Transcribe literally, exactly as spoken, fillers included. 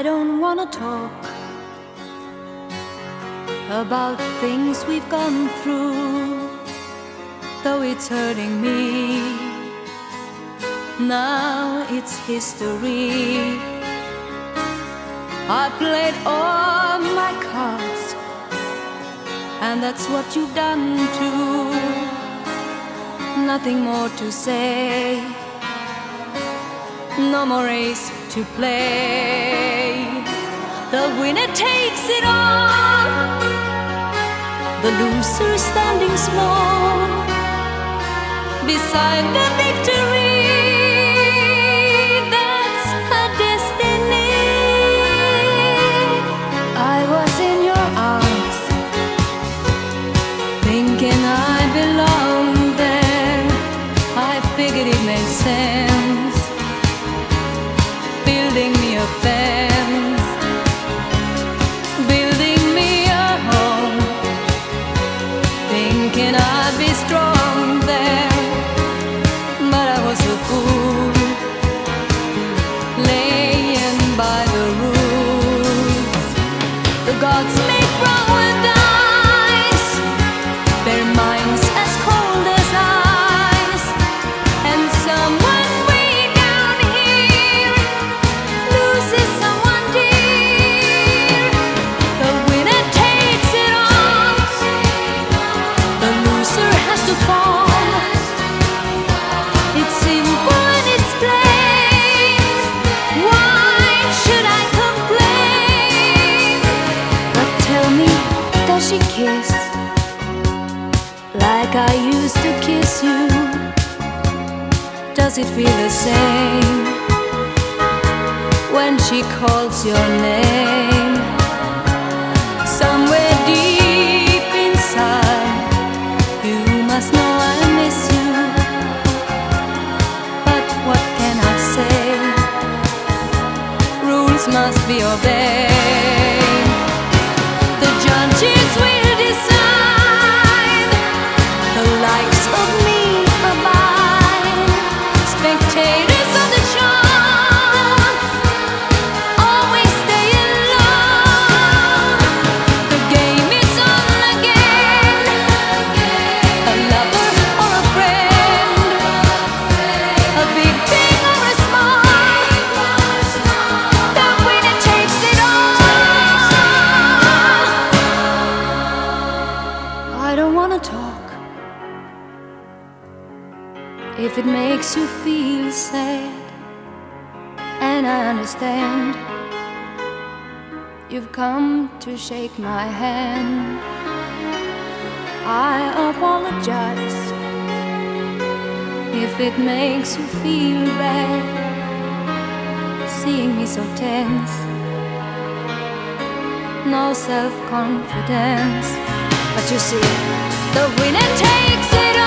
don't wanna talk about things we've gone through, though it's hurting me. Now it's history. I played all my cards, and that's what you've done too. Nothing more to say, no more race to play. The winner takes it all, the loser standing small beside the victory. That's her destiny. I was in your arms, thinking I belonged there. I figured it made sense, building me a fence, building me a home, thinking I'd be strong there. But I was a fool, laying by the rules. The gods make wrong with ice, their minds as cold as ice, and someone way down here loses someone dear. The winner takes it all, the loser has to fall. It's simple and it's plain. Why should I complain? But tell me, does she kiss like I used to kiss you? Does it feel the same when she calls your name? Somewhere deep inside, you must know I miss you. But what can I say? Rules must be obeyed. The judges will decide, the likes of me abide. Spectators of the show always stay alone. The game is on again, a lover or a friend, a big thing or a small, the winner takes it all. I don't wanna talk if it makes you feel sad, and I understand. You've come to shake my hand. I apologize if it makes you feel bad, seeing me so tense, no self-confidence. But you see, the winner takes it all.